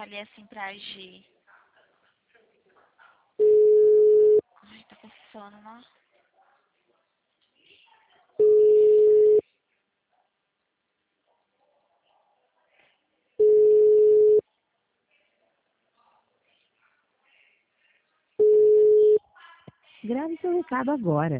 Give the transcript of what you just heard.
ali assim pra agir. Ai, tô com sono, né? Grave seu recado agora.